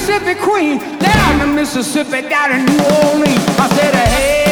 Mississippi Queen, down to Mississippi, down in New Orleans. I said, hey.